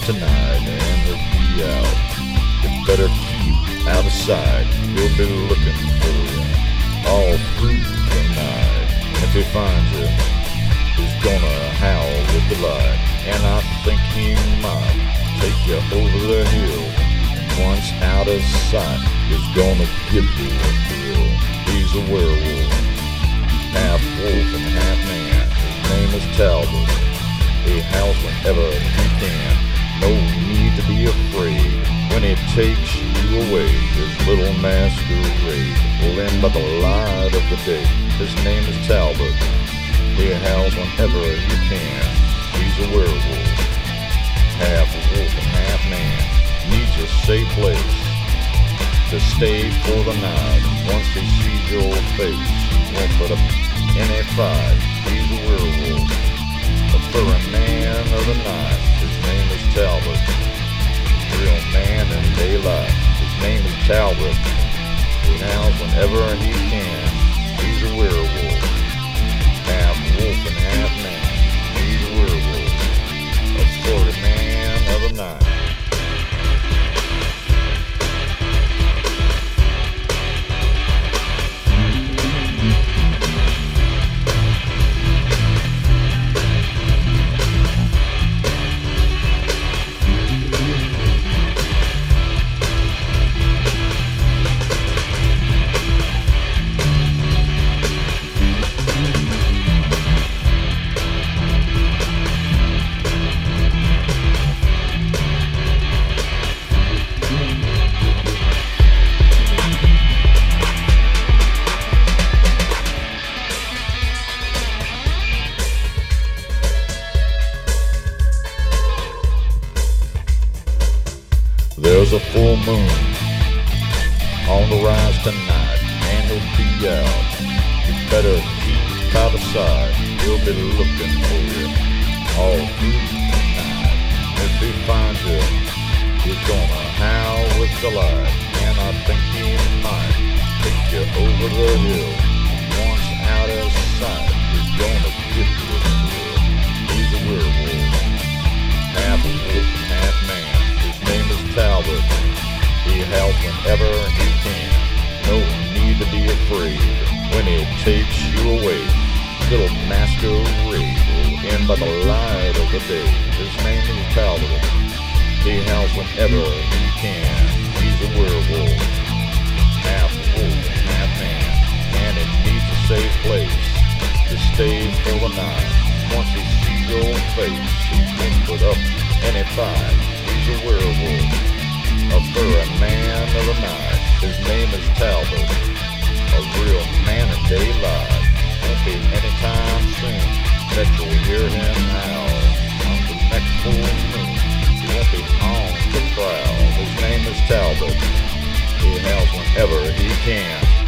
tonight and he'll be out. You better keep out of sight, he'll be looking for you all through the night. And if he finds you, he's gonna howl with delight. And I think he might take you over the hill. Once out of sight, he's gonna give you a thrill. He's a werewolf, half wolf and half man. His name is Talbot. He howls whenever he can. No need to be afraid when he takes you away. His little masquerade will end by the light of the day. His name is Talbot. He howls whenever he can. He's a werewolf, half wolf and half man. Needs a safe place to stay for the night. Once he sees your face, he won't put up any fight. He's a werewolf, a furry man of the night. His name is Talbot, real man in daylight. His name is Talbot. He howls whenever he can. He's a werewolf, half wolf and half man. He's a werewolf, a furry man of the night. There's a full moon on the rise tonight, and he'll be out. You better keep out of sight, he'll be looking for you all through the night. If he finds you, he's gonna howl with delight. And I think he might take you over the hill. Once out of sight, he's gonna give you a thrill. He's a werewolf, half wolf and half man. His name is Talbot. He howls whenever he can. No need to be afraid when he takes you away. Little masquerade will end by the light of the day. His name is Talbot. He howls whenever he can. He's a werewolf, half wolf and half man. And he needs a safe place to stay for the night. Once he sees your face, he won't put up any fight. He's a werewolf, a furry man of the night. His name is Talbot, a real man in daylight. Won't be anytime soon that you'll hear him howl. On the next full moon, he won't be on the prowl. His name is Talbot. He howls whenever he can.